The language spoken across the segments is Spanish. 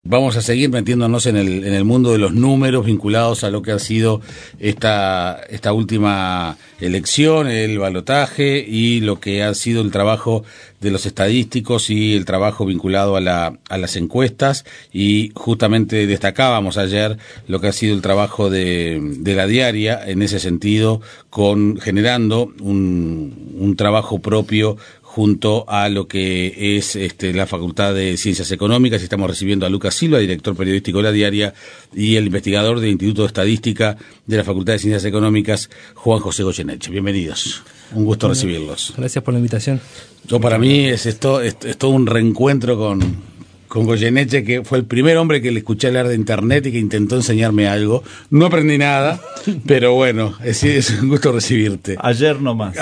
Vamos a seguir metiéndonos en el mundo de los números vinculados a lo que ha sido esta última elección, el balotaje y lo que ha sido el trabajo de los estadísticos y el trabajo vinculado a las encuestas, y justamente destacábamos ayer lo que ha sido el trabajo de la diaria en ese sentido, generando un trabajo propio junto a lo que es la Facultad de Ciencias Económicas. Y estamos recibiendo a Lucas Silva, director periodístico de La Diaria, y el investigador del Instituto de Estadística de la Facultad de Ciencias Económicas, Juan José Goyeneche. Bienvenidos. Un gusto recibirlos. Gracias por la invitación. Para mí es todo un reencuentro con Goyeneche, que fue el primer hombre que le escuché hablar de Internet y que intentó enseñarme algo. No aprendí nada, pero bueno, es un gusto recibirte. Ayer nomás,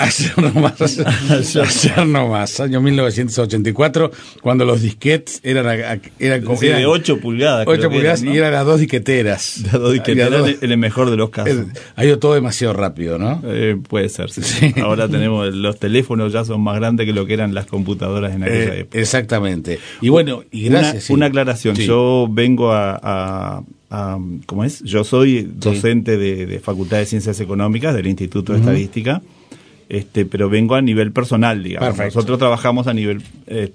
año 1984, cuando los disquetes eran como... Sí, de 8 pulgadas. 8 pulgadas, ¿no? Y eran las dos disqueteras. Las dos disqueteras en el mejor de los casos. Ha ido todo demasiado rápido, ¿no? Puede ser, sí. Ahora tenemos, los teléfonos ya son más grandes que lo que eran las computadoras en aquella época. Exactamente. Y bueno, y gracias. Una aclaración, sí. Yo vengo ¿cómo es? Yo soy docente de Facultad de Ciencias Económicas del Instituto de Estadística, pero vengo a nivel personal, digamos. Perfecto. Nosotros trabajamos a nivel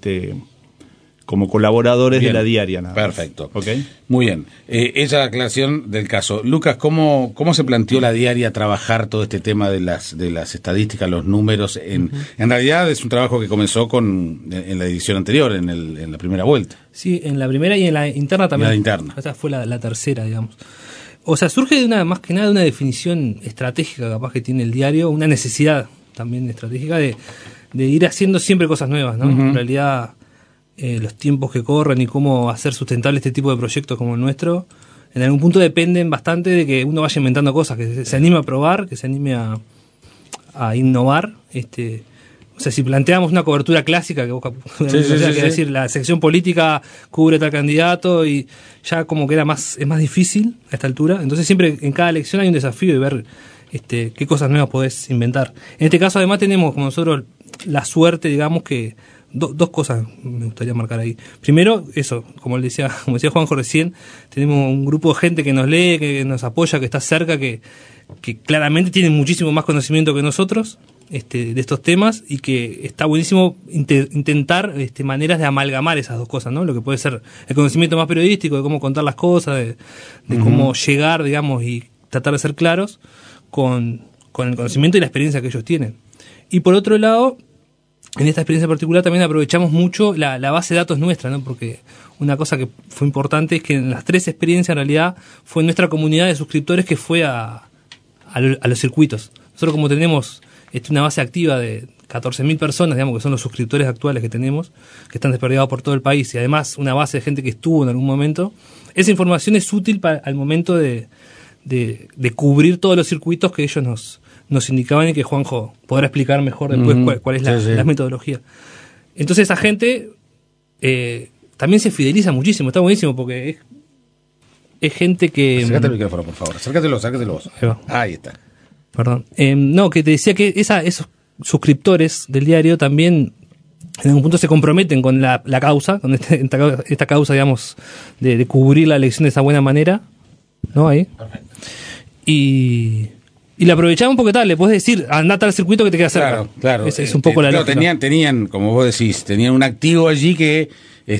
como colaboradores de La Diaria. Nada Perfecto. ¿Okay? Muy bien. Esa aclaración del caso. Lucas, ¿cómo se planteó La Diaria trabajar todo este tema de las estadísticas, los números? En realidad es un trabajo que comenzó en la edición anterior, en la primera vuelta. Sí, en la primera y en la interna también. En la interna. Esta fue la tercera, digamos. O sea, surge más que nada de una definición estratégica capaz que tiene el diario, una necesidad también estratégica de ir haciendo siempre cosas nuevas, ¿no? En realidad, los tiempos que corren y cómo hacer sustentable este tipo de proyectos como el nuestro, en algún punto dependen bastante de que uno vaya inventando cosas, que se anime a probar, que se anime a innovar. O sea, si planteamos una cobertura clásica, que vos decir, la sección política cubre tal candidato, y ya como que es más difícil a esta altura. Entonces siempre en cada elección hay un desafío de ver qué cosas nuevas podés inventar. En este caso además tenemos como nosotros la suerte, digamos, que dos cosas me gustaría marcar ahí. Primero, eso, como decía Juanjo recién, tenemos un grupo de gente que nos lee, que nos apoya, que está cerca, que claramente tiene muchísimo más conocimiento que nosotros de estos temas, y que está buenísimo intentar maneras de amalgamar esas dos cosas, ¿no? Lo que puede ser el conocimiento más periodístico, de cómo contar las cosas, de cómo llegar, digamos, y tratar de ser claros con el conocimiento y la experiencia que ellos tienen. Y por otro lado, en esta experiencia particular también aprovechamos mucho la base de datos nuestra, ¿no? Porque una cosa que fue importante es que en las 3 experiencias en realidad fue nuestra comunidad de suscriptores que fue a los circuitos. Nosotros, como tenemos una base activa de 14.000 personas, digamos, que son los suscriptores actuales que tenemos, que están desperdigados por todo el país, y además una base de gente que estuvo en algún momento, esa información es útil al momento de cubrir todos los circuitos que ellos nos indicaban, y que Juanjo podrá explicar mejor después cuál es la metodología. Entonces esa gente también se fideliza muchísimo, está buenísimo, porque es gente que... Acércate el micrófono, por favor, acércatelo vos. Ahí está. Perdón. No, que te decía que esos suscriptores del diario también en algún punto se comprometen con la causa, con esta causa, digamos, de cubrir la elección de esa buena manera, ¿no? Ahí. Perfecto. Y la aprovechamos porque le podés decir, andate al circuito que te queda cerca. Claro. Es un poco la lógica. Tenían, como vos decís, tenían un activo allí que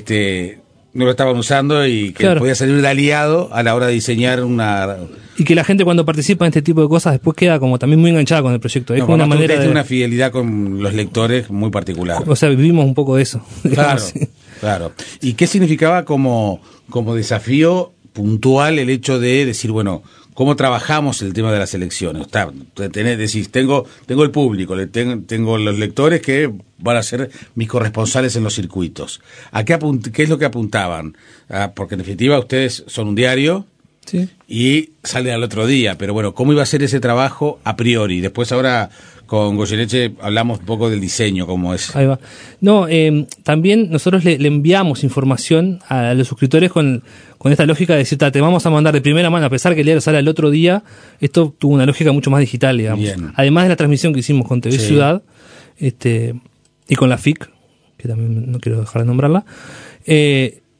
no lo estaban usando, y que podía salir de aliado a la hora de diseñar una... Y que la gente, cuando participa en este tipo de cosas, después queda como también muy enganchada con el proyecto. Es como una manera de una fidelidad con los lectores muy particular. O sea, vivimos un poco de eso. Claro. ¿Y qué significaba como desafío puntual el hecho de decir, bueno, cómo trabajamos el tema de las elecciones? Decís, tengo el público, tengo los lectores que van a ser mis corresponsales en los circuitos. ¿Qué es lo que apuntaban? Porque en definitiva ustedes son un diario, sí, y salen al otro día, pero bueno, ¿cómo iba a ser ese trabajo a priori? Después ahora con Goyeneche hablamos un poco del diseño, cómo es. Ahí va. No, también nosotros le enviamos información a los suscriptores con esta lógica de decir, te vamos a mandar de primera mano, a pesar que el diario sale al otro día. Esto tuvo una lógica mucho más digital, digamos. Bien. Además de la transmisión que hicimos con TV Ciudad, y con la FIC, que también no quiero dejar de nombrarla,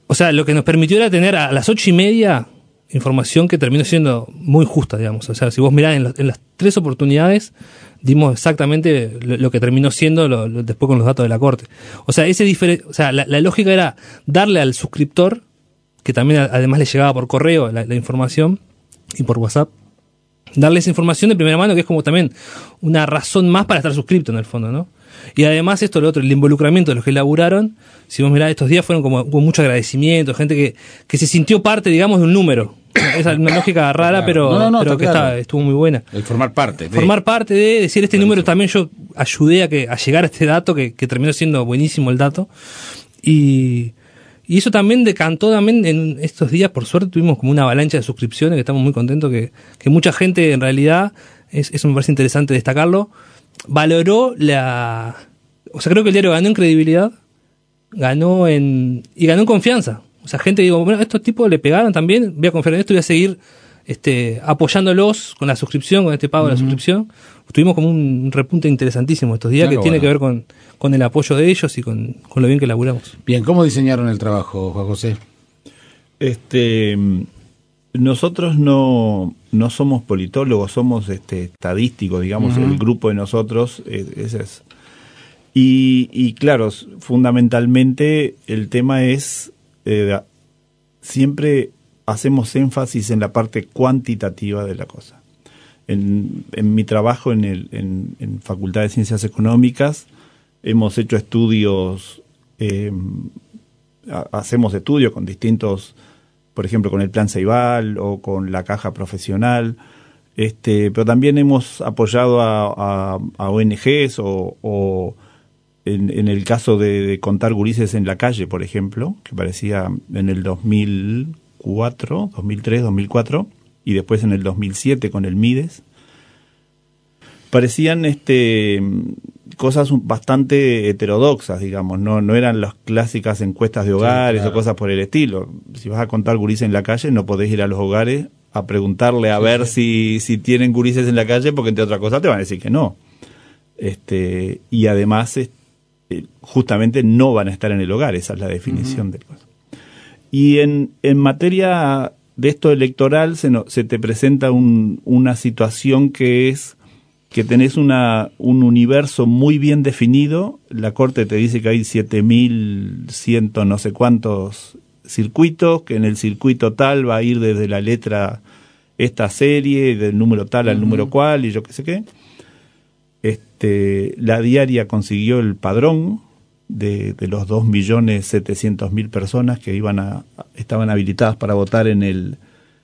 O sea, lo que nos permitió era tener a las 8:30 información que terminó siendo muy justa, digamos. O sea, si vos mirás en las 3 oportunidades, dimos exactamente lo que terminó siendo después con los datos de la Corte. O sea, la lógica era darle al suscriptor, que también además le llegaba por correo la información y por WhatsApp, darle esa información de primera mano, que es como también una razón más para estar suscripto en el fondo, ¿no? Y además lo otro, el involucramiento de los que laburaron, si vos mirás estos días fueron como con mucho agradecimiento, gente que se sintió parte, digamos, de un número. Esa es una lógica rara, claro. pero que estuvo muy buena. El formar parte. Formar parte de decir este número también yo ayudé a llegar a este dato que terminó siendo buenísimo el dato. Y eso también decantó también en estos días, por suerte tuvimos como una avalancha de suscripciones, que estamos muy contentos que mucha gente en realidad, eso me parece interesante destacarlo, valoró o sea, creo que el diario ganó en credibilidad, ganó en confianza. O sea, gente digo, bueno, estos tipos le pegaron también, voy a confiar en esto, voy a seguir apoyándolos con la suscripción, con este pago de la suscripción. Tuvimos como un repunte interesantísimo estos días, que tiene que ver con el apoyo de ellos y con lo bien que laburamos. Bien, ¿cómo diseñaron el trabajo, Juan José? Nosotros no somos politólogos, somos estadísticos, digamos, el grupo de nosotros, ese es. Y claro, fundamentalmente el tema es, siempre hacemos énfasis en la parte cuantitativa de la cosa. En mi trabajo en Facultad de Ciencias Económicas hemos hecho estudios, hacemos estudios con distintos, por ejemplo, con el Plan Ceibal o con la Caja Profesional, pero también hemos apoyado a ONGs o en el caso de contar gurises en la calle, por ejemplo, que parecía en el 2004, 2003, 2004, y después en el 2007 con el Mides, parecían cosas bastante heterodoxas, digamos, no eran las clásicas encuestas de hogares, o cosas por el estilo. Si vas a contar gurises en la calle, no podés ir a los hogares a preguntarle a ver si tienen gurises en la calle, porque entre otras cosas te van a decir que no. Y además justamente no van a estar en el hogar, esa es la definición del caso. Y en materia de esto electoral se te presenta una situación que es que tenés un universo muy bien definido. La Corte te dice que hay 7.100 no sé cuántos circuitos, que en el circuito tal va a ir desde la letra esta serie, del número tal al número cual, y yo qué sé qué. La Diaria consiguió el padrón de los 2.700.000 personas que estaban habilitadas para votar en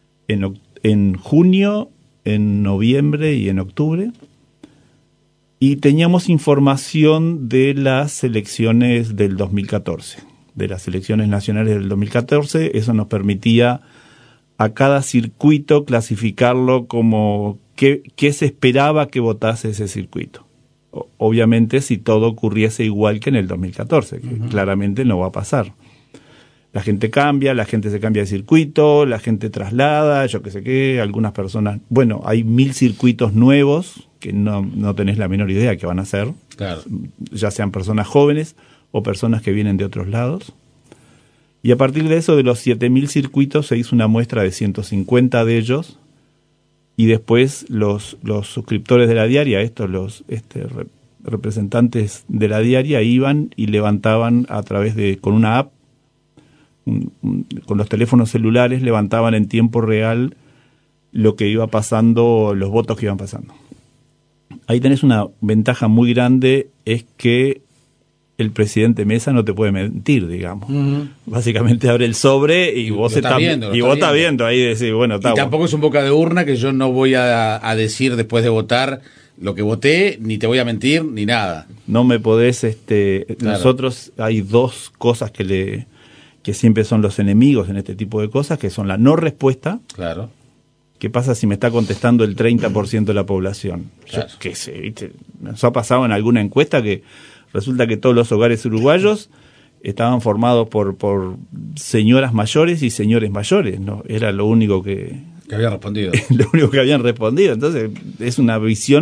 junio, en noviembre y en octubre. Y teníamos información de las elecciones del 2014, de las elecciones nacionales del 2014. Eso nos permitía a cada circuito clasificarlo como qué se esperaba que votase ese circuito. Obviamente si todo ocurriese igual que en el 2014, que claramente no va a pasar. La gente cambia, la gente se cambia de circuito, la gente traslada, yo qué sé qué, algunas personas... Bueno, hay 1.000 circuitos nuevos que no tenés la menor idea que van a ser, claro, ya sean personas jóvenes o personas que vienen de otros lados. Y a partir de eso, de los 7.000 circuitos, se hizo una muestra de 150 de ellos, y después los suscriptores de la Diaria, los representantes de la Diaria, iban y levantaban con una app, con los teléfonos celulares, levantaban en tiempo real lo que iba pasando, los votos que iban pasando. Ahí tenés una ventaja muy grande, es que el presidente Mesa no te puede mentir, digamos. Básicamente abre el sobre y vos estás viendo ahí, decís, bueno, está. Y tampoco es un boca de urna que yo no voy a decir después de votar lo que voté, ni te voy a mentir, ni nada. No me podés, claro. Nosotros hay dos cosas que siempre son los enemigos en este tipo de cosas, que son la no respuesta. Claro. ¿Qué pasa si me está contestando el 30% de la población? Claro. Yo qué sé, ¿viste? Nos ha pasado en alguna encuesta que resulta que todos los hogares uruguayos estaban formados por señoras mayores y señores mayores, ¿no? Era lo único que habían respondido. Lo único que habían respondido. Entonces, es una visión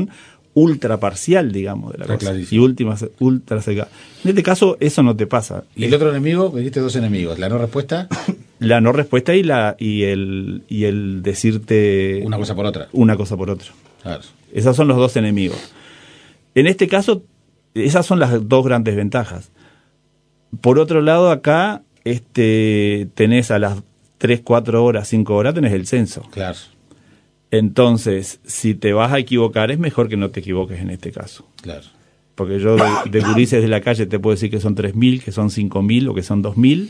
ultra parcial, digamos, de la cosa. Y ultra cerca. En este caso, eso no te pasa. ¿Y el otro enemigo? Me dijiste 2 enemigos. ¿La no respuesta? La no respuesta y el decirte... Una cosa por otra. Una cosa por otra. Claro. Esos son los 2 enemigos. En este caso, esas son las 2 grandes ventajas. Por otro lado, acá tenés a las 3, 4 horas, 5 horas, tenés el censo. Claro. Entonces, si te vas a equivocar, es mejor que no te equivoques en este caso. Claro. Porque yo de gurises de la calle te puedo decir que son 3.000, que son 5.000 o que son 2.000.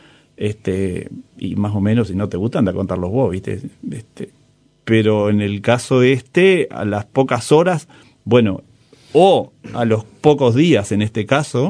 Y más o menos, si no te gusta, anda a contarlos vos, ¿viste? Pero en el caso a las pocas horas, bueno, o a los pocos días en este caso,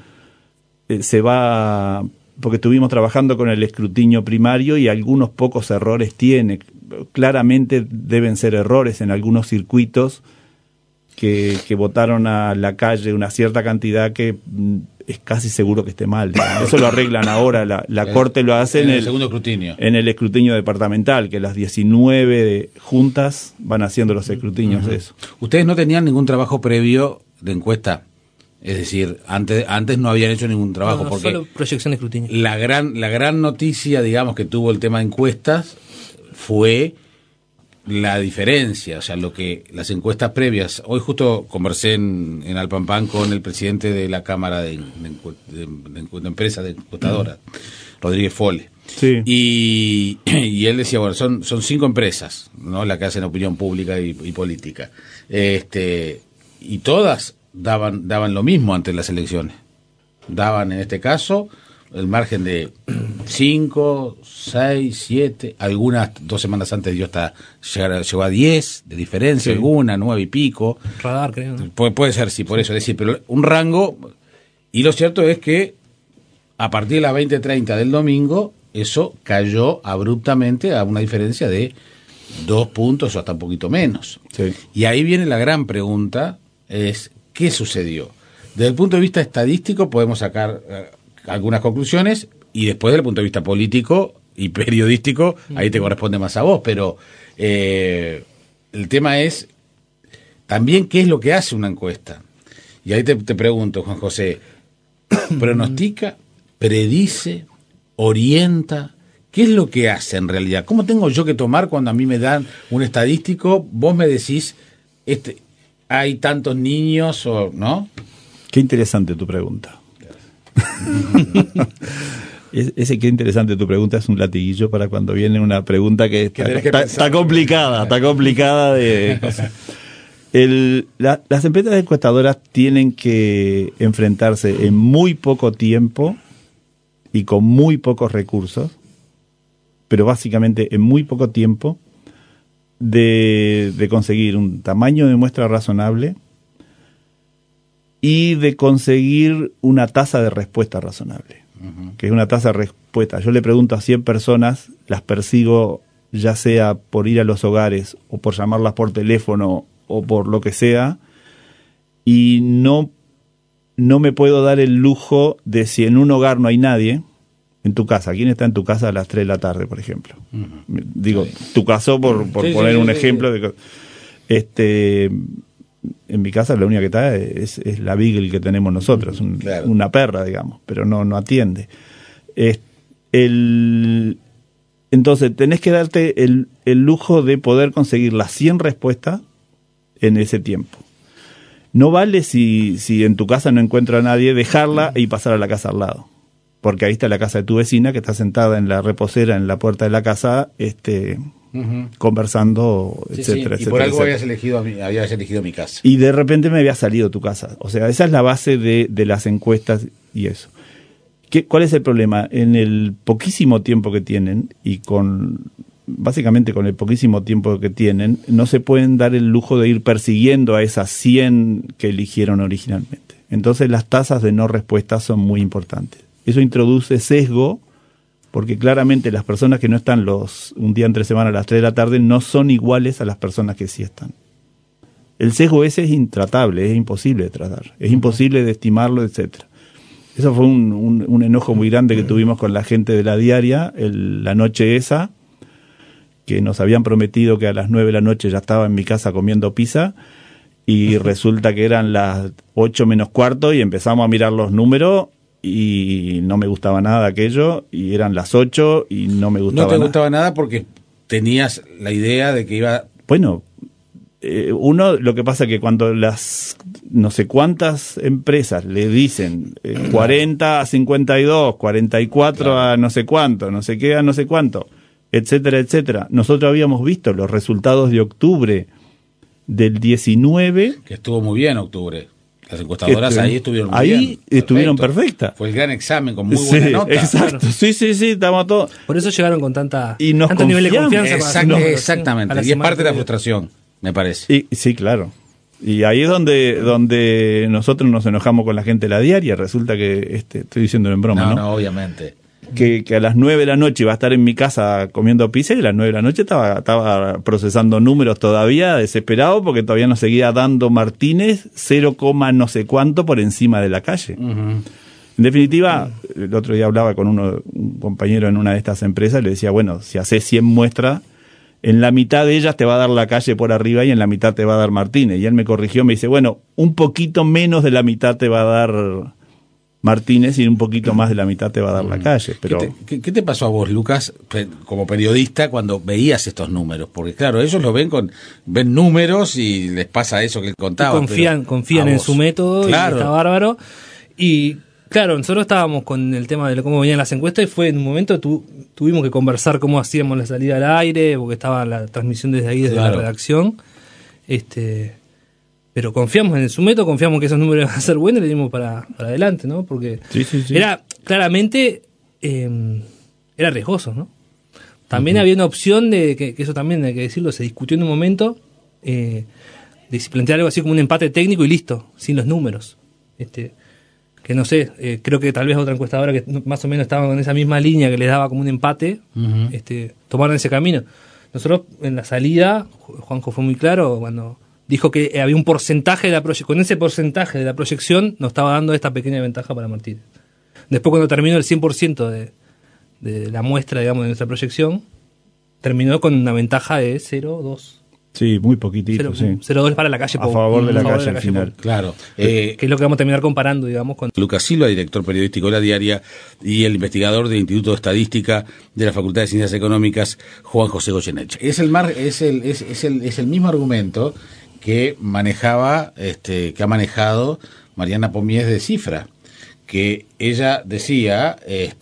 se va... Porque estuvimos trabajando con el escrutinio primario y algunos pocos errores tiene. Claramente deben ser errores en algunos circuitos que votaron a la calle una cierta cantidad que es casi seguro que esté mal. Eso lo arreglan ahora, la Corte lo hace en el segundo escrutinio. En el escrutinio departamental, que las 19 juntas van haciendo los escrutinios de eso. ¿Ustedes no tenían ningún trabajo previo de encuesta? Es decir, antes no habían hecho ningún trabajo. No, porque solo proyección de escrutinio. La gran noticia, digamos, que tuvo el tema de encuestas fue la diferencia, o sea, lo que las encuestas previas. Hoy justo conversé en Alpampán con el presidente de la Cámara de Empresas de Encuestadoras, Rodríguez Fole. Sí. Y él decía, bueno, son 5 empresas, ¿no? Las que hacen opinión pública y política. Y todas daban lo mismo ante las elecciones. Daban, en este caso, el margen de 5, 6, 7, algunas 2 semanas antes llegó a 10 de diferencia, sí. Alguna, 9 y pico. Radar, creo, ¿no? Puede ser, sí, por eso, es decir, pero un rango, y lo cierto es que a partir de las 20:30 del domingo, eso cayó abruptamente a una diferencia de 2 puntos o hasta un poquito menos. Sí. Y ahí viene la gran pregunta, es ¿qué sucedió? Desde el punto de vista estadístico podemos sacar algunas conclusiones y después desde el punto de vista político y periodístico, ahí te corresponde más a vos, pero el tema es también qué es lo que hace una encuesta. Y ahí te pregunto, Juan José, ¿pronostica, predice, orienta? ¿Qué es lo que hace en realidad? ¿Cómo tengo yo que tomar cuando a mí me dan un estadístico? Vos me decís, hay tantos niños, o ¿no? Qué interesante tu pregunta. Ese qué interesante tu pregunta es un latiguillo para cuando viene una pregunta que está complicada, está complicada de cosas. Las empresas encuestadoras tienen que enfrentarse en muy poco tiempo y con muy pocos recursos, pero básicamente en muy poco tiempo, de conseguir un tamaño de muestra razonable y de conseguir una tasa de respuesta razonable, que es una tasa de respuesta. Yo le pregunto a 100 personas, las persigo ya sea por ir a los hogares o por llamarlas por teléfono o por lo que sea, y no me puedo dar el lujo de, si en un hogar no hay nadie, en tu casa, ¿quién está en tu casa a las 3 de la tarde, por ejemplo? Digo, tu caso por poner un ejemplo. En mi casa la única que está es la Beagle que tenemos nosotros, claro. Una perra, digamos, pero no atiende. Entonces tenés que darte el lujo de poder conseguir las 100 respuestas en ese tiempo. No vale si en tu casa no encuentra a nadie, dejarla y pasar a la casa al lado, porque ahí está la casa de tu vecina que está sentada en la reposera en la puerta de la casa, conversando, sí, etcétera, sí. Y etcétera. por algo etcétera. habías elegido mi casa. Y de repente me había salido tu casa. O sea, esa es la base de las encuestas y eso. ¿Cuál es el problema? En el poquísimo tiempo que tienen y básicamente con el poquísimo tiempo que tienen, no se pueden dar el lujo de ir persiguiendo a esas 100 que eligieron originalmente. Entonces las tasas de no respuesta son muy importantes. Eso introduce sesgo, porque claramente las personas que no están un día entre semana a las 3 de la tarde no son iguales a las personas que sí están. El sesgo ese es intratable, es imposible de tratar, es imposible de estimarlo, etcétera. Eso fue un enojo muy grande que tuvimos con la gente de la diaria la noche esa, que nos habían prometido que a las 9 de la noche ya estaba en mi casa comiendo pizza, y resulta que eran las 8 menos cuarto y empezamos a mirar los números y no me gustaba nada aquello, y eran las 8 y no me gustaba nada. No te gustaba nada porque tenías la idea de que iba... Bueno, uno, lo que pasa es que cuando las no sé cuántas empresas le dicen 40 a 52, 44 claro, a no sé cuánto, no sé qué a no sé cuánto, etcétera, etcétera. Nosotros habíamos visto los resultados de octubre del 19. Que estuvo muy bien octubre. Las encuestadoras ahí estuvieron muy bien. Ahí estuvieron perfectas. Fue el gran examen con muy buena nota. Exacto. Claro. Sí, estamos todos. Por eso llegaron con tanto confiamos. nivel de confianza. Exactamente. Y es parte de la frustración, me parece. Sí, claro. Y ahí es donde nosotros nos enojamos con la gente de la diaria. Resulta que, estoy diciéndolo en broma, ¿no? No, obviamente. Que a las 9 de la noche iba a estar en mi casa comiendo pizza, y a las 9 de la noche estaba procesando números todavía, desesperado, porque todavía nos seguía dando Martínez 0, no sé cuánto por encima de la calle. Uh-huh. En definitiva, el otro día hablaba con un compañero en una de estas empresas, y le decía, bueno, si haces 100 muestras, en la mitad de ellas te va a dar la calle por arriba y en la mitad te va a dar Martínez. Y él me corrigió, me dice, bueno, un poquito menos de la mitad te va a dar Martínez y un poquito más de la mitad te va a dar la calle. Pero ¿Qué te pasó a vos, Lucas, como periodista, cuando veías estos números? Porque claro, ellos lo ven ven números y les pasa eso que él contaba. Confían en su método, claro, y está bárbaro. Y claro, nosotros estábamos con el tema de cómo venían las encuestas, y fue en un momento tuvimos que conversar cómo hacíamos la salida al aire, porque estaba la transmisión desde ahí, desde la redacción. Pero confiamos en su método, confiamos que esos números iban a ser buenos y le dimos para adelante, ¿no? Porque sí. Era, claramente, era riesgoso, ¿no? También había una opción de, que eso también hay que decirlo, se discutió en un momento, de plantear algo así como un empate técnico y listo, sin los números. Que no sé, creo que tal vez otra encuestadora que más o menos estaba con esa misma línea que les daba como un empate, tomaron ese camino. Nosotros, en la salida, Juanjo fue muy claro cuando dijo que había un porcentaje de la proyección, con ese porcentaje de la proyección nos estaba dando esta pequeña ventaja para Martínez. Después, cuando terminó el 100% de la muestra, digamos, de nuestra proyección, terminó con una ventaja de 0,2. Sí, muy poquitito, 0,2 para la calle. A favor de la calle al final. Claro. Que es lo que vamos a terminar comparando, digamos, con Lucas Silva, director periodístico de La Diaria, y el investigador del Instituto de Estadística de la Facultad de Ciencias Económicas, Juan José Goyeneche. Es el mismo argumento que que ha manejado Mariana Pomies de Cifra, que ella decía,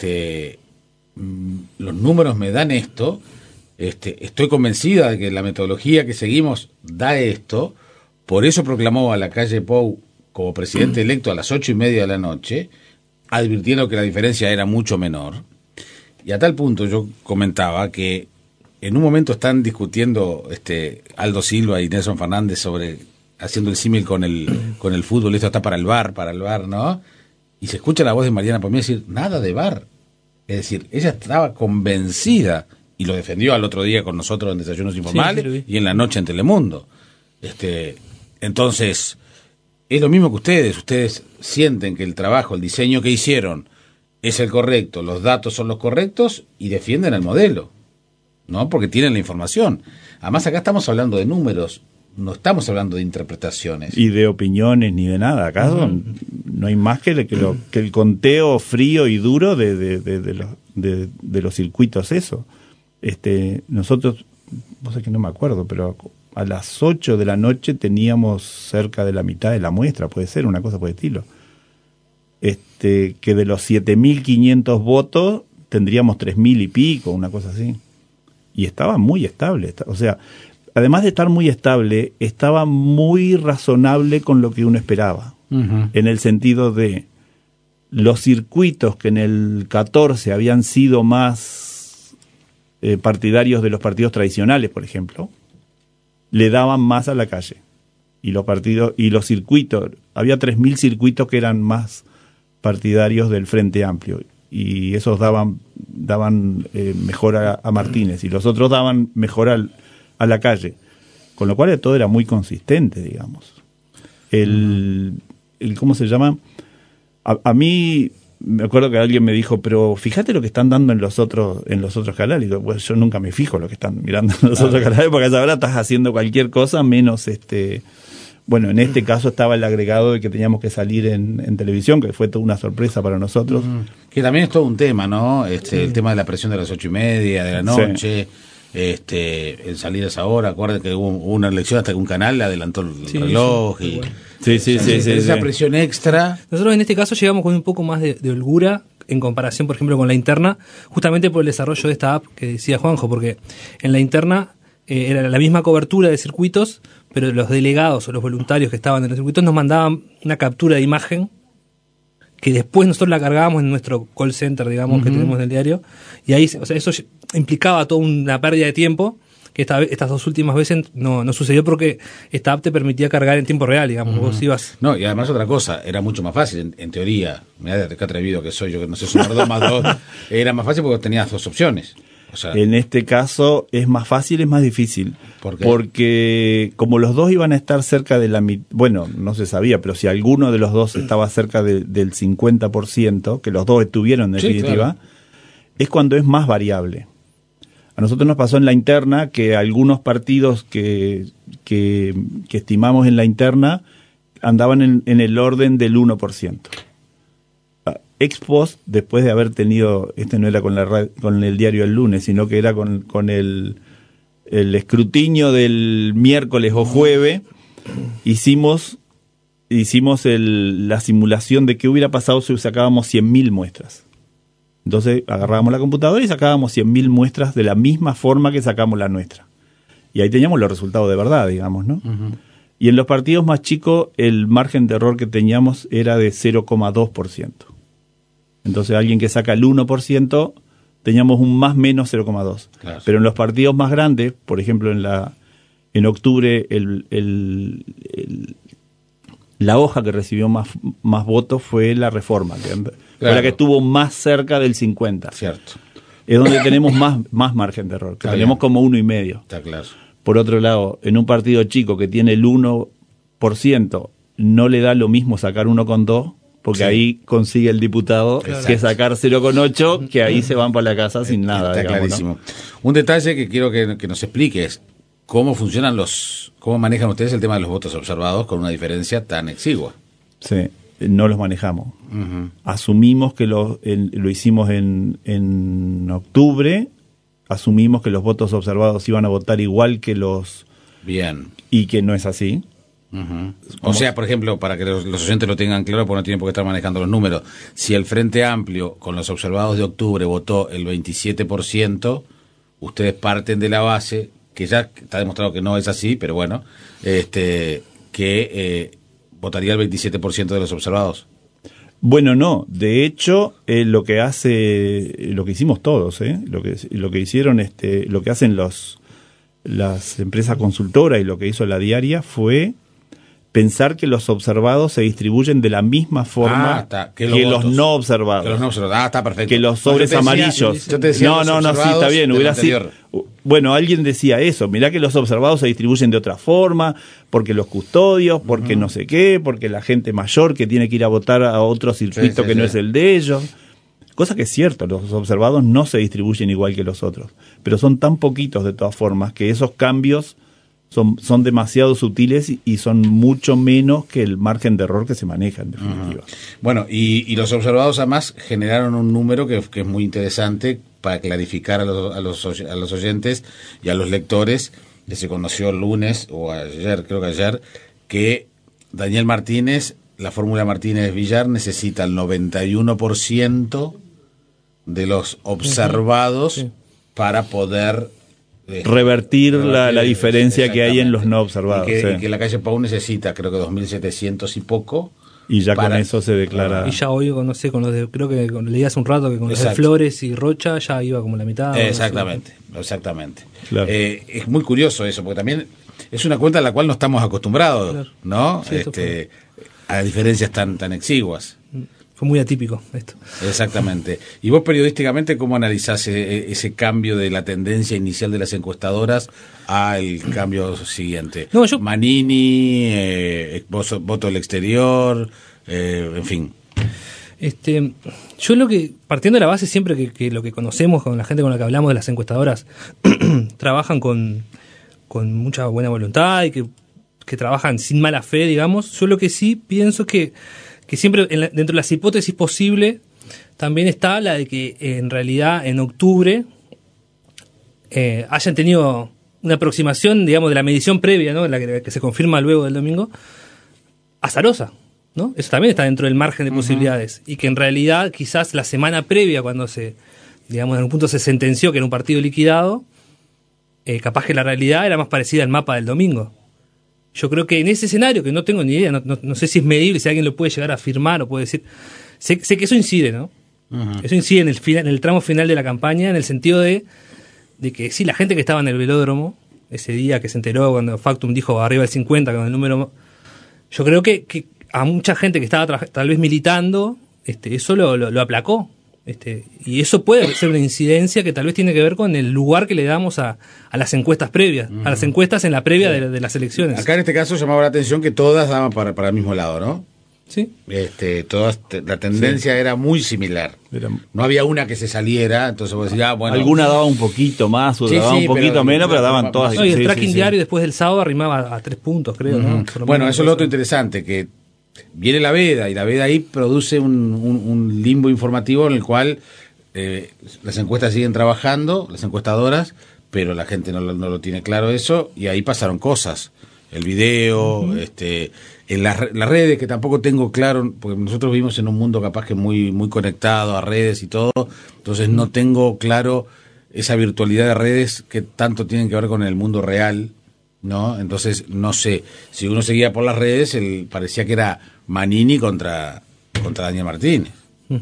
los números me dan esto, estoy convencida de que la metodología que seguimos da esto, por eso proclamó a Lacalle Pou como presidente electo a las 8:30 de la noche, advirtiendo que la diferencia era mucho menor. Y a tal punto yo comentaba que en un momento están discutiendo Aldo Silva y Nelson Fernández haciendo el símil con el fútbol, esto está para el VAR, ¿no? Y se escucha la voz de Mariana Pomies decir, nada de VAR. Es decir, ella estaba convencida, y lo defendió al otro día con nosotros en Desayunos Informales, y en la noche en Telemundo. Entonces, es lo mismo que ustedes sienten que el trabajo, el diseño que hicieron es el correcto, los datos son los correctos, y defienden el modelo, ¿no? Porque tienen la información. Además, acá estamos hablando de números, no estamos hablando de interpretaciones. Y de opiniones ni de nada. Acá no hay más que el conteo frío y duro de los circuitos, eso. Nosotros, vos sabés que no me acuerdo, pero a las 8 de la noche teníamos cerca de la mitad de la muestra, puede ser, una cosa por el estilo. Que de los 7.500 votos tendríamos 3.000 y pico, una cosa así. Y estaba muy estable, o sea, además de estar muy estable, estaba muy razonable con lo que uno esperaba, en el sentido de los circuitos que en el 14 habían sido más partidarios de los partidos tradicionales, por ejemplo, le daban más a la calle. Y los circuitos, había 3.000 circuitos que eran más partidarios del Frente Amplio, y esos daban mejor a Martínez, y los otros daban mejor a la calle, con lo cual todo era muy consistente, digamos. ¿Cómo se llama? A mí me acuerdo que alguien me dijo, pero fíjate lo que están dando en los otros canales. Y pues yo nunca me fijo lo que están mirando en los otros canales, porque a esa hora estás haciendo cualquier cosa menos Bueno, en este caso estaba el agregado de que teníamos que salir en televisión, que fue toda una sorpresa para nosotros. Que también es todo un tema, ¿no? El tema de la presión de las 8:30 de la noche, el salir a esa hora. Acuérdense que hubo una elección hasta que un canal le adelantó el reloj. Sí, esa presión extra. Nosotros en este caso llegamos con un poco más de holgura en comparación, por ejemplo, con la interna, justamente por el desarrollo de esta app que decía Juanjo, porque en la interna era la misma cobertura de circuitos, pero los delegados o los voluntarios que estaban en los circuitos nos mandaban una captura de imagen que después nosotros la cargábamos en nuestro call center, digamos, que tenemos en el diario, y ahí, o sea, eso implicaba toda una pérdida de tiempo, que estas 2 últimas veces no sucedió porque esta app te permitía cargar en tiempo real, digamos, vos ibas... No, y además otra cosa, era mucho más fácil, en teoría, mirá qué atrevido que soy yo, que no sé sumar 2 más 2, era más fácil porque tenías 2 opciones. O sea, en este caso es más fácil, es más difícil. ¿Por qué? Porque como los dos iban a estar cerca de la mitad, bueno, no se sabía, pero si alguno de los dos estaba cerca del 50%, que los dos estuvieron en definitiva, claro, es cuando es más variable. A nosotros nos pasó en la interna que algunos partidos que estimamos en la interna andaban en el orden del 1%. Ex post, después de haber tenido, no era con el diario El Lunes, sino que era con el escrutinio del miércoles o jueves, hicimos la simulación de qué hubiera pasado si sacábamos 100.000 muestras. Entonces agarrábamos la computadora y sacábamos 100.000 muestras de la misma forma que sacamos la nuestra. Y ahí teníamos los resultados de verdad, digamos, ¿no? Y en los partidos más chicos, el margen de error que teníamos era de 0,2%. Entonces alguien que saca el 1%, teníamos un más menos 0,2. Claro. Pero en los partidos más grandes, por ejemplo en octubre, la hoja que recibió más votos fue la Reforma, que fue la que estuvo más cerca del 50%. Cierto. Es donde tenemos más margen de error, que tenemos como 1,5%. Está claro. Por otro lado, en un partido chico que tiene el 1%, no le da lo mismo sacar 1,2%, porque ahí consigue el diputado que sacar 0,8, que ahí se van para la casa sin nada. Está digamos, clarísimo. ¿No? Un detalle que quiero que nos expliques, cómo manejan ustedes el tema de los votos observados con una diferencia tan exigua. Sí, no los manejamos. Asumimos que lo hicimos en octubre, asumimos que los votos observados iban a votar igual que los... Bien. Y que no es así. O sea, por ejemplo, para que los oyentes lo tengan claro, porque no tienen por qué estar manejando los números, si el Frente Amplio con los observados de octubre votó el 27%, ustedes parten de la base, que ya está demostrado que no es así, pero bueno, que votaría el 27% de los observados. Bueno, no, de hecho, lo que hicimos todos, lo que hicieron, lo que hacen las empresas consultoras y lo que hizo la diaria fue pensar que los observados se distribuyen de la misma forma que los no observados. Que los no observados. Está perfecto. Que los sobres amarillos. Yo te decía no, sí, está bien. Hubiera sido. Bueno, alguien decía eso. Mirá que los observados se distribuyen de otra forma, porque los custodios, porque no sé qué, porque la gente mayor que tiene que ir a votar a otro circuito no es el de ellos. Cosa que es cierto, los observados no se distribuyen igual que los otros. Pero son tan poquitos de todas formas que esos cambios son demasiado sutiles y son mucho menos que el margen de error que se maneja en definitiva. Bueno, y los observados además generaron un número que es muy interesante para clarificar a los oyentes y a los lectores, que se conoció el lunes o ayer, creo que ayer, que Daniel Martínez, la fórmula Martínez-Villar, necesita el 91% de los observados para poder revertir la diferencia que hay en los no observados. Y que la calle Pau necesita, creo que 2.700 y poco. Y ya con eso se declara. Y ya hoy, no sé, creo que leí hace un rato que con los de Flores y Rocha ya iba como la mitad. Exactamente. Claro. Es muy curioso eso, porque también es una cuenta a la cual no estamos acostumbrados, claro, ¿no? Sí, a diferencias tan exiguas. Fue muy atípico esto. Exactamente. ¿Y vos periodísticamente cómo analizás ese cambio de la tendencia inicial de las encuestadoras al cambio siguiente? No, Manini, voto del exterior, en fin. Yo partiendo de la base siempre que lo que conocemos con la gente con la que hablamos de las encuestadoras, trabajan con mucha buena voluntad y que que trabajan sin mala fe, digamos. Yo lo que sí pienso que siempre dentro de las hipótesis posibles también está la de que en realidad en octubre hayan tenido una aproximación, digamos, de la medición previa, ¿no? La que se confirma luego del domingo, azarosa, ¿no? Eso también está dentro del margen de posibilidades. Y que en realidad quizás la semana previa, cuando digamos, en un punto se sentenció que era un partido liquidado, capaz que la realidad era más parecida al mapa del domingo. Yo creo que en ese escenario, que no tengo ni idea, no sé si es medible, si alguien lo puede llegar a afirmar o puede decir, sé que eso incide, ¿no? Eso incide en el tramo final de la campaña, en el sentido de que sí, la gente que estaba en el velódromo ese día, que se enteró cuando Factum dijo arriba del 50 con el número, yo creo que a mucha gente que estaba tal vez militando, eso lo aplacó. Y eso puede ser una incidencia que tal vez tiene que ver con el lugar que le damos a las encuestas previas, a las encuestas en la previa de las elecciones. Acá en este caso llamaba la atención que todas daban para el mismo lado, ¿no? Sí. Todas, la tendencia era muy similar. No había una que se saliera, entonces vos decías, bueno. Alguna daba un poquito más, otra daba un poquito menos, pero daban todas. No, y el tracking diario después del sábado arrimaba a 3 puntos, creo, ¿no? Bueno, eso es lo otro interesante, que viene la veda, y la veda ahí produce un limbo informativo en el cual las encuestas siguen trabajando, las encuestadoras, pero la gente no lo tiene claro eso, y ahí pasaron cosas. El video, en las redes, que tampoco tengo claro, porque nosotros vivimos en un mundo capaz que muy, muy conectado a redes y todo, entonces no tengo claro esa virtualidad de redes que tanto tienen que ver con el mundo real, ¿no? Entonces, no sé, si uno seguía por las redes, parecía que era Manini contra Daniel Martínez.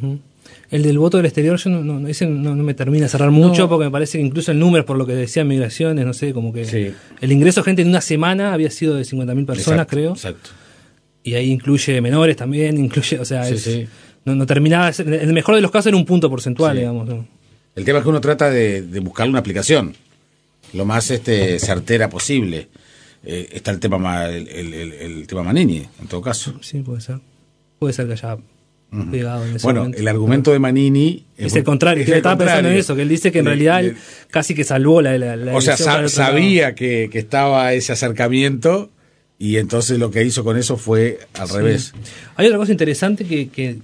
El del voto del exterior, yo ese no me termina de cerrar mucho, porque me parece que incluso el número, por lo que decían Migraciones, no sé, como que el ingreso de gente en una semana había sido de 50.000 personas, creo. Exacto. Y ahí incluye menores también, o sea, no terminaba, en el mejor de los casos era un punto porcentual, digamos, ¿no? El tema es que uno trata de buscarle una aplicación lo más certera posible. Está el tema el tema Manini, en todo caso. Sí, puede ser que haya pegado en ese momento. El argumento de Manini es el contrario. Yo estaba pensando en eso, que él dice que en realidad él casi que salvó la o sea, sabía que estaba ese acercamiento, y entonces lo que hizo con eso fue al revés. Hay otra cosa interesante que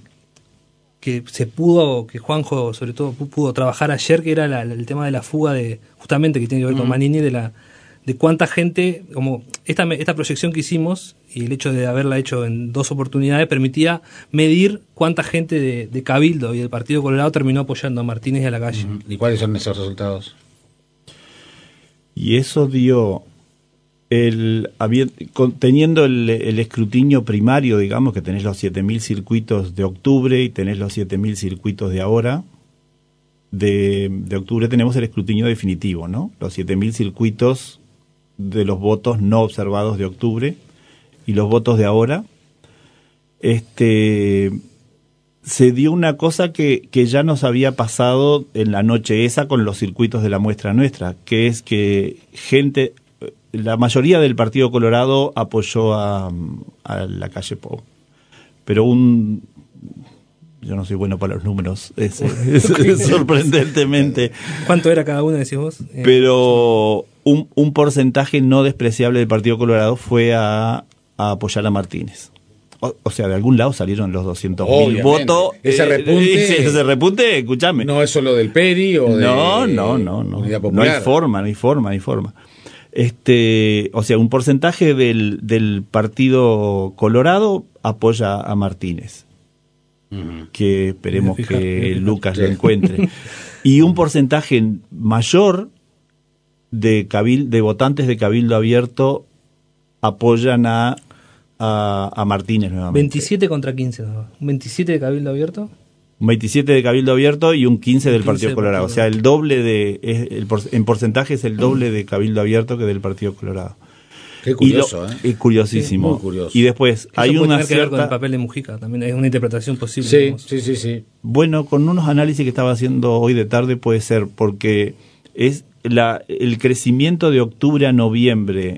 Juanjo sobre todo pudo trabajar ayer, que era el tema de la fuga justamente que tiene que ver con Manini, de cuánta gente, como esta proyección que hicimos y el hecho de haberla hecho en 2 oportunidades permitía medir cuánta gente de Cabildo y del Partido Colorado terminó apoyando a Martínez y a Lacalle. ¿Y cuáles son esos resultados? Y eso dio teniendo el escrutinio primario, digamos, que tenés los 7.000 circuitos de octubre y tenés los 7.000 circuitos de ahora. De octubre tenemos el escrutinio definitivo, ¿no? Los 7.000 circuitos de los votos no observados de octubre y los votos de ahora. Se dio una cosa que ya nos había pasado en la noche esa con los circuitos de la muestra nuestra, que es que la mayoría del Partido Colorado apoyó a Lacalle Pou, pero yo no soy bueno para los números, sorprendentemente. ¿Cuánto era cada uno, decís vos? Pero un porcentaje no despreciable del Partido Colorado fue a apoyar a Martínez. O sea, de algún lado salieron los 200.000 votos. Ese repunte, escúchame. No es solo del Peri o de Unidad Popular. No hay forma. O sea, un porcentaje del Partido Colorado apoya a Martínez. Que esperemos que Lucas lo encuentre. Y un porcentaje mayor de votantes de Cabildo Abierto apoyan a Martínez nuevamente. 27 contra 15, ¿no? ¿Un 27 de Cabildo Abierto? Un 27 de Cabildo Abierto y un 15 del Partido Colorado. O sea, el doble en porcentaje es el doble de Cabildo Abierto que del Partido Colorado. Qué curioso, Es curiosísimo. Muy curioso. Y después hay una tener que ver con el papel de Mujica, también es una interpretación posible. Sí. Bueno, con unos análisis que estaba haciendo hoy de tarde puede ser, porque es el crecimiento de octubre a noviembre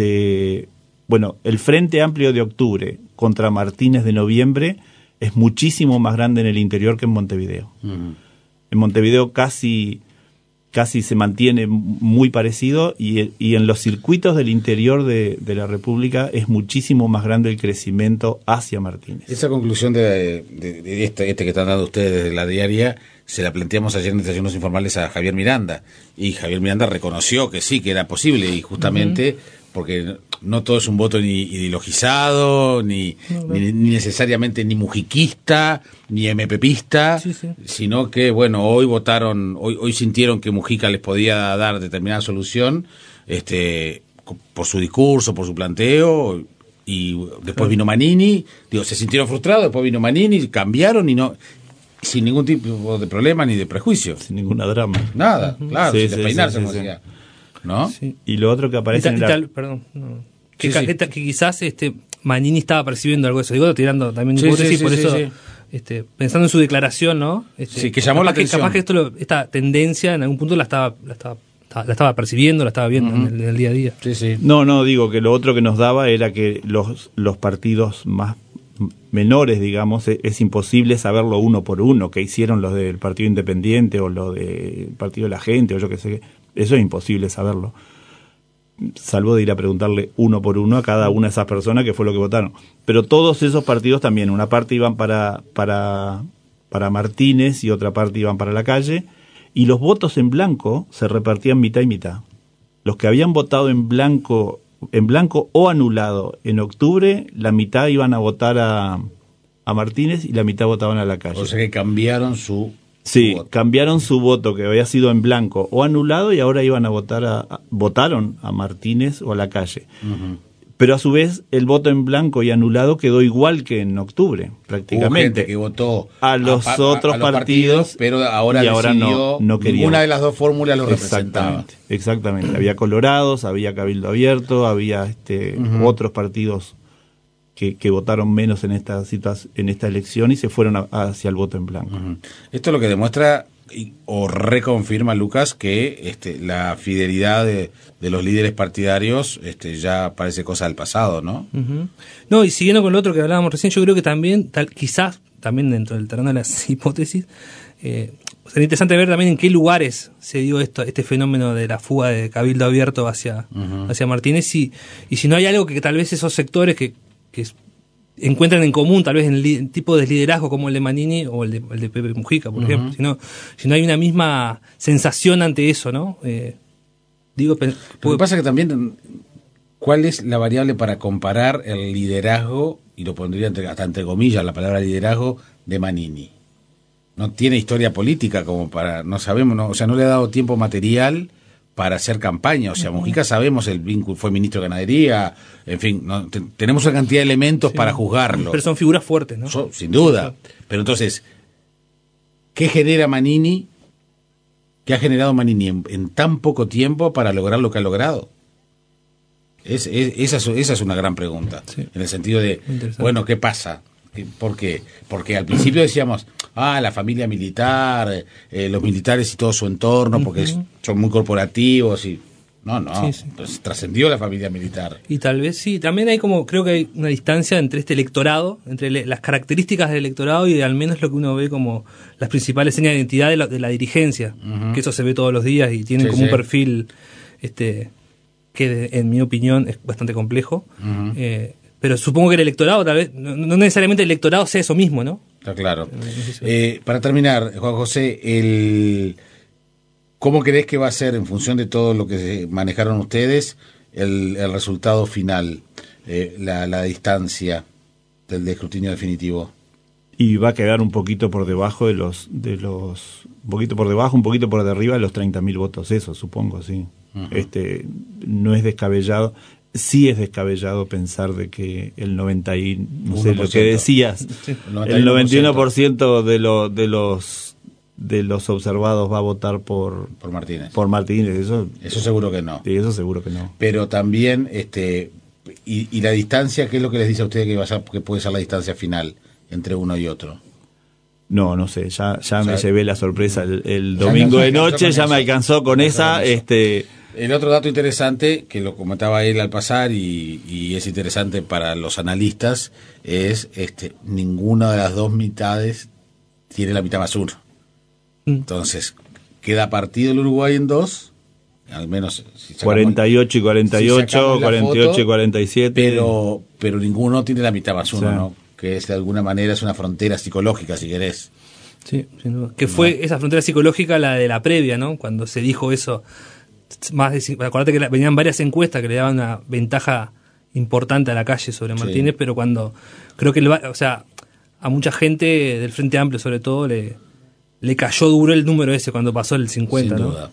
el Frente Amplio de octubre contra Martínez de noviembre es muchísimo más grande en el interior que en Montevideo. En Montevideo casi casi se mantiene muy parecido y en los circuitos del interior de la República es muchísimo más grande el crecimiento hacia Martínez. Esa conclusión de este que están dando ustedes desde la diaria se la planteamos ayer en Desayunos Informales a Javier Miranda, y Javier Miranda reconoció que sí, que era posible, y justamente porque no todo es un voto ni ideologizado, ni necesariamente ni mujiquista, ni MPPista, sino que, bueno, hoy sintieron que Mujica les podía dar determinada solución, por su discurso, por su planteo, y después vino Manini, se sintieron frustrados, después vino Manini, cambiaron y no... sin ningún tipo de problema ni de prejuicio. Sin ninguna drama. Nada, claro, sin despeinarse, como decía. ¿No? Sí. Y lo otro que aparece que quizás Manini estaba percibiendo algo de eso. Digo, tirando también hipótesis, por eso, pensando en su declaración, ¿no? Que llamó la atención. Capaz que esta tendencia en algún punto la estaba percibiendo, la estaba viendo en el día a día. No, digo que lo otro que nos daba era que los partidos más menores, digamos, es imposible saberlo uno por uno, que hicieron los del Partido Independiente o los del Partido de la Gente o yo qué sé, eso es imposible saberlo, salvo de ir a preguntarle uno por uno a cada una de esas personas que fue lo que votaron. Pero todos esos partidos también, una parte iban para Martínez y otra parte iban para la Calle, y los votos en blanco se repartían mitad y mitad. Los que habían votado en blanco o anulado en octubre, la mitad iban a votar a Martínez y la mitad votaban a la Calle. O sea que cambiaron su voto. Cambiaron su voto, que había sido en blanco o anulado, y ahora iban a votaron a Martínez o a la Calle. Pero a su vez el voto en blanco y anulado quedó igual que en octubre, prácticamente. Hubo gente que votó a los otros partidos, pero ahora no quería. Ninguna de las dos fórmulas lo representaba. Exactamente. Había colorados, había cabildo abierto, había otros partidos que votaron menos en esta elección y se fueron hacia el voto en blanco. Esto es lo que demuestra o reconfirma, Lucas, que la fidelidad de los líderes partidarios ya parece cosa del pasado, ¿no? No, y siguiendo con lo otro que hablábamos recién, yo creo que también, quizás también dentro del terreno de las hipótesis, sería interesante ver también en qué lugares se dio este fenómeno de la fuga de cabildo abierto hacia Martínez, y si no hay algo que tal vez esos sectores que encuentran en común, tal vez en el tipo de liderazgo como el de Manini o el de Pepe Mujica, por ejemplo. Si no hay una misma sensación ante eso, ¿no? Lo que pasa es que también, ¿cuál es la variable para comparar el liderazgo, y lo pondría hasta entre comillas la palabra liderazgo, de Manini? No tiene historia política como para, no sabemos, no le ha dado tiempo material para hacer campaña. O sea, Mujica sabemos el vínculo, fue ministro de Ganadería, en fin, tenemos una cantidad de elementos para juzgarlo. Pero son figuras fuertes, ¿no? Sin duda. Pero entonces, ¿qué genera Manini? ¿Qué ha generado Manini en tan poco tiempo para lograr lo que ha logrado? Esa es una gran pregunta. En el sentido de, bueno, ¿qué pasa? ¿Por qué? Porque al principio decíamos, la familia militar, los militares y todo su entorno, porque son muy corporativos y... No, pues trascendió la familia militar. Y tal vez sí, también creo que hay una distancia entre este electorado, entre las características del electorado y al menos lo que uno ve como las principales señas de identidad de la dirigencia, que eso se ve todos los días y tienen como un perfil que en mi opinión es bastante complejo. Pero supongo que el electorado, tal vez, no necesariamente el electorado sea eso mismo, ¿no? Está claro. Para terminar, Juan José, ¿cómo crees que va a ser, en función de todo lo que manejaron ustedes, el resultado final, la distancia del escrutinio definitivo? Y va a quedar un poquito por debajo un poquito por debajo, un poquito por arriba de los 30.000 votos, eso supongo, sí. No es descabellado. Sí es descabellado pensar de que el 90 y no sé lo que decías, el 91% de los observados va a votar por Martínez. Por Martínez, eso seguro que no. Sí, eso seguro que no. Pero también y la distancia, ¿qué es lo que les dice a ustedes que puede ser la distancia final entre uno y otro? No sé, ya me llevé la sorpresa el domingo de noche, ya me alcanzó con esa. El otro dato interesante, que lo comentaba él al pasar y es interesante para los analistas, es ninguna de las dos mitades tiene la mitad más uno. Entonces, queda partido el Uruguay en dos, al menos si sacamos, 48 y 48, si 48 foto, y 47. Pero ninguno tiene la mitad más uno, sí. ¿no? Que es de alguna manera es una frontera psicológica, si querés. Sí, sin duda. Que fue esa frontera psicológica la de la previa, ¿no? Cuando se dijo eso. Acordate que venían varias encuestas que le daban una ventaja importante a la calle sobre Martínez, pero cuando creo que a mucha gente del Frente Amplio sobre todo le cayó duro el número ese cuando pasó el 50, sin ¿no? duda.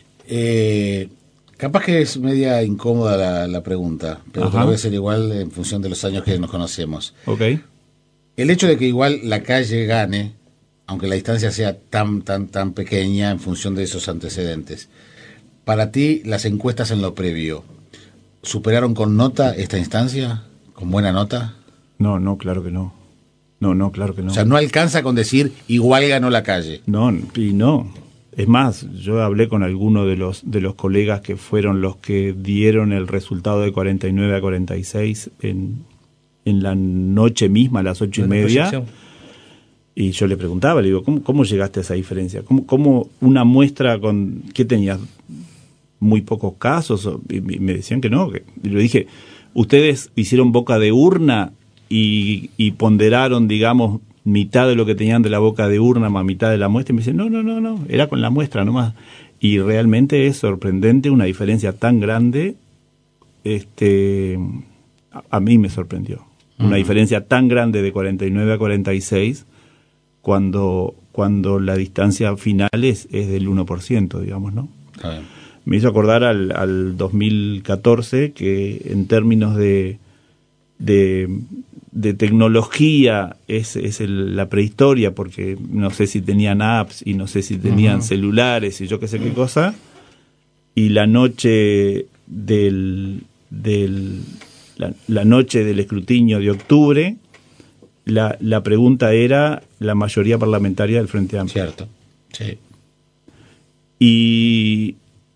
Capaz que es media incómoda la pregunta, pero te lo voy a hacer igual en función de los años que nos conocemos. Okay. El hecho de que igual la calle gane, aunque la distancia sea tan pequeña en función de esos antecedentes, para ti las encuestas en lo previo, ¿superaron con nota esta instancia? ¿Con buena nota? No, claro que no. No, claro que no. O sea, no alcanza con decir igual ganó la calle. No. Es más, yo hablé con algunos de los colegas que fueron los que dieron el resultado de 49 a 46 en la noche misma, a las 8:30. Y yo le preguntaba, le digo, ¿cómo llegaste a esa diferencia? ¿Cómo una muestra con qué tenías? Muy pocos casos. Y me decían que no. Y le dije, ustedes hicieron boca de urna y ponderaron, digamos, mitad de lo que tenían de la boca de urna más mitad de la muestra. Y me dicen, no, era con la muestra nomás. Y realmente es sorprendente una diferencia tan grande. A mí me sorprendió. Una diferencia tan grande de 49 a 46 cuando la distancia final es del 1%, digamos, ¿no? Me hizo acordar al 2014, que en términos de tecnología es la prehistoria, porque no sé si tenían apps y no sé si tenían celulares y yo qué sé qué cosa, y la noche la noche del escrutinio de octubre, la pregunta era la mayoría parlamentaria del Frente Amplio. Cierto, sí. Y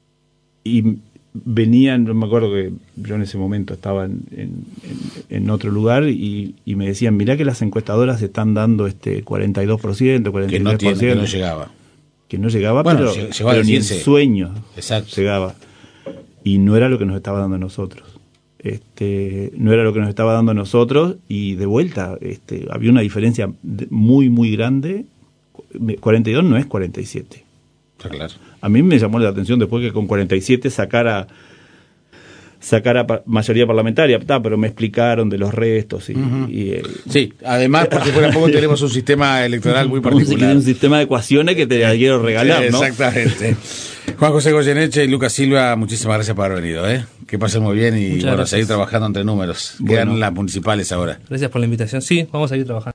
venían, no me acuerdo que yo en ese momento estaba en otro lugar y me decían, mirá que las encuestadoras están dando 42%, 43%. Que no llegaba. Que no llegaba, bueno, pero ni en sueños llegaba. Y no era lo que nos estaba dando a nosotros. No era lo que nos estaba dando a nosotros, y de vuelta había una diferencia muy, muy grande. 42 no es 47. Está claro. A mí me llamó la atención después que con 47 sacara mayoría parlamentaria, pero me explicaron de los restos. Sí, además, porque fuera poco tenemos un sistema electoral muy particular. Un sistema de ecuaciones que te quiero regalar, ¿no? Exactamente. Juan José Goyeneche y Lucas Silva, muchísimas gracias por haber venido. Que pasen muy bien y seguir trabajando entre números. Quedan las municipales ahora. Gracias por la invitación. Sí, vamos a seguir trabajando.